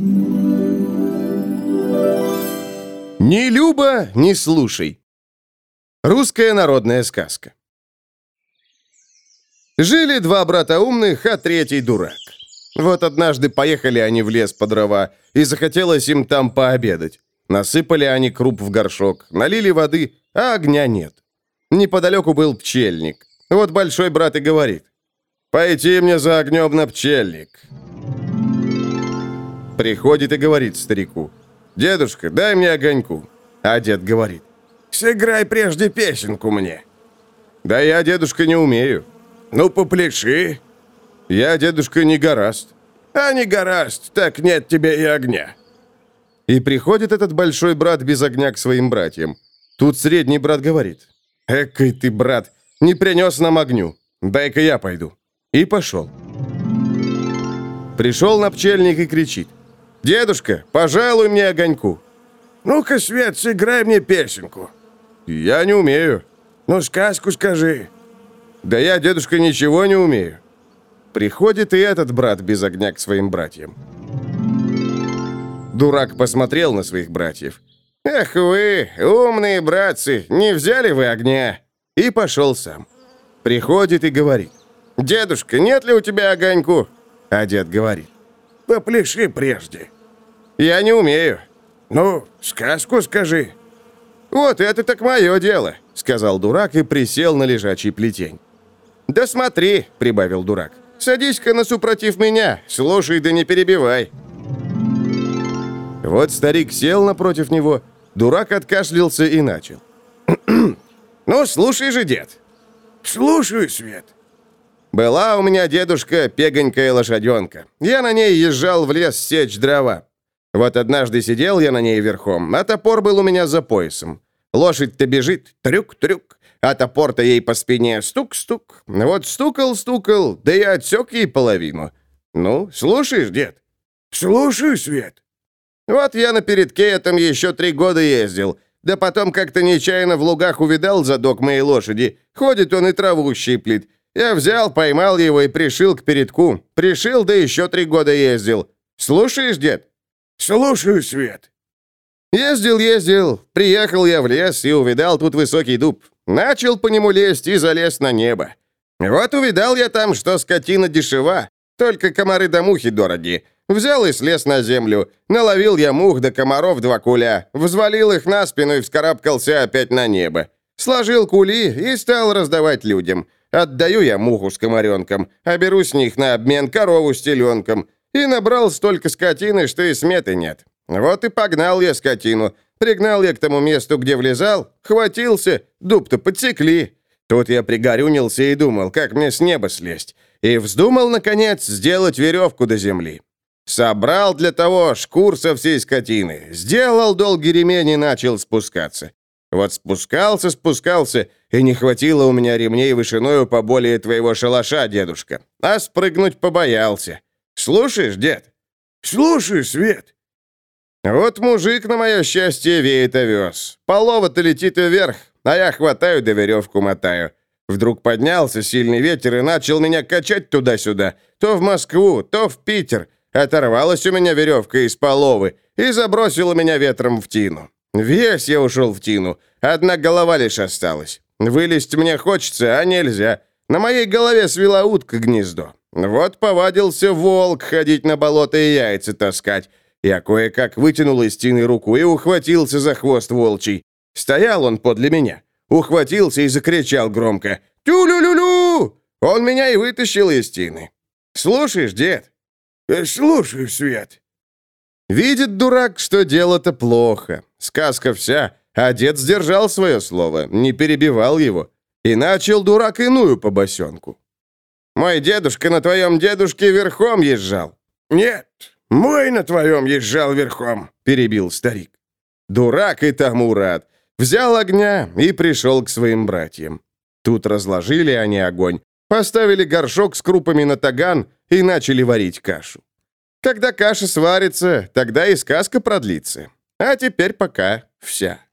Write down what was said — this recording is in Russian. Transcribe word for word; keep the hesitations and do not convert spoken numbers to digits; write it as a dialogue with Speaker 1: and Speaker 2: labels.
Speaker 1: Ни люба, ни слушай. Русская народная сказка. Жили два брата умных, а третий дурак. Вот однажды поехали они в лес по дрова, и захотелось им там пообедать. Насыпали они круп в горшок, налили воды, а огня нет. Неподалеку был пчельник. Вот большой брат и говорит: «Пойти мне за огнем на пчельник». Приходит и говорит старику: «Дедушка, дай мне огоньку». А дед говорит: «Сыграй прежде песенку мне». «Да я, дедушка, не умею». «Ну, попляши». «Я, дедушка, не гораст». «А не гораст, так нет тебе и огня». И приходит этот большой брат без огня к своим братьям. Тут средний брат говорит: «Экой ты, брат, не принес нам огню. Дай-ка я пойду». И пошел. Пришел на пчельник и кричит: «Дедушка, пожалуй мне огоньку». «Ну-ка, Свет, сыграй мне песенку». «Я не умею». «Ну, сказку скажи». «Да я, дедушка, ничего не умею». Приходит и этот брат без огня к своим братьям. Дурак посмотрел на своих братьев. «Эх вы, умные братцы, не взяли вы огня?» И пошел сам. Приходит и говорит: «Дедушка, нет ли у тебя огоньку?» А дед говорит: «Попляши прежде». «Я не умею». «Ну, сказку скажи». «Вот это так мое дело», — сказал дурак и присел на лежачий плетень. «Да смотри», — прибавил дурак, — «садись-ка насупротив меня, слушай да не перебивай». Вот старик сел напротив него, дурак откашлялся и начал: «Ну, слушай же, дед». «Слушаю, Свет». «Была у меня, дедушка, пегонькая лошаденка. Я на ней езжал в лес сечь дрова. Вот однажды сидел я на ней верхом, а топор был у меня за поясом. Лошадь-то бежит, трюк-трюк, а топор-то ей по спине стук-стук. Вот стукал-стукал, да я отсек ей половину. Ну, слушаешь, дед?» «Слушаю, Свет». «Вот я на передке этом еще три года ездил, да потом как-то нечаянно в лугах увидал задок моей лошади. Ходит он и траву щиплет. Я взял, поймал его и пришил к передку. Пришил, да еще три года ездил. Слушаешь, дед?» «Слушаю, Свет». «Ездил, ездил. Приехал я в лес и увидал тут высокий дуб. Начал по нему лезть и залез на небо. Вот увидал я там, что скотина дешева, только комары да мухи дороги. Взял и слез на землю. Наловил я мух да комаров два куля, взвалил их на спину и вскарабкался опять на небо. Сложил кули и стал раздавать людям. Отдаю я муху с комаренком, а беру с них на обмен корову с теленком. И набрал столько скотины, что и сметы нет. Вот и погнал я скотину. Пригнал я к тому месту, где влезал, хватился, дуб-то подсекли. Тут я пригорюнился и думал, как мне с неба слезть. И вздумал, наконец, сделать веревку до земли. Собрал для того шкур со всей скотины, сделал долгий ремень и начал спускаться. Вот спускался, спускался, и не хватило у меня ремней вышиною поболее твоего шалаша, дедушка. А спрыгнуть побоялся. Слушаешь, дед?» «Слушаю, Свет». Вот мужик, на мое счастье, веет овес. Полова-то летит вверх, а я хватаю да веревку мотаю. Вдруг поднялся сильный ветер и начал меня качать туда-сюда. То в Москву, то в Питер. Оторвалась у меня веревка из половы и забросила меня ветром в тину. Весь я ушел в тину, одна голова лишь осталась. Вылезть мне хочется, а нельзя. На моей голове свела утка гнездо. Вот повадился волк ходить на болото и яйца таскать. Я кое-как вытянул из тины руку и ухватился за хвост волчий. Стоял он подле меня. Ухватился и закричал громко: «Тю-лю-лю-лю!» Он меня и вытащил из тины. Слушаешь, дед? «Слушаю, Свет». Видит дурак, что дело-то плохо. Сказка вся, а дед сдержал свое слово, не перебивал его. И начал дурак иную побосенку. «Мой дедушка на твоем дедушке верхом езжал». «Нет, мой на твоем езжал верхом», — перебил старик. Дурак и тому рад. Взял огня и пришел к своим братьям. Тут разложили они огонь, поставили горшок с крупами на таган и начали варить кашу. Когда каша сварится, тогда и сказка продлится. А теперь пока вся.